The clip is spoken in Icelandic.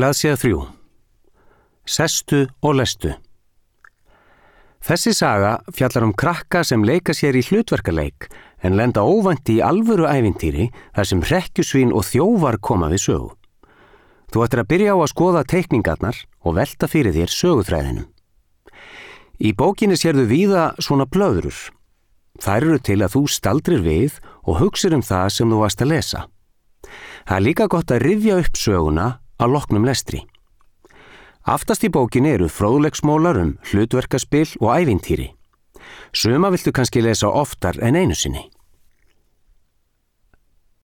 Blaðsíða 3. Sestu og lestu. Þessi saga fjallar krakka sem leika sér í hlutverkaleik en lenda óvænt í alvöru ævintýri þar sem hrekkjusvín og þjófar koma við sögu. Þú ættir að byrja á að skoða teikningarnar og velta fyrir þér söguþræðinum. Í bókinni sérðu víða svona blöðrur. Þær eru til að þú staldrir við og hugsir það sem þú varst að lesa. Það er líka gott að rifja upp söguna að loknum lestri. Aftast í bókinni eru fróðleiksmólar hlutverkaspil og ævintýri. Suma viltu kannski lesa oftar en einu sinni.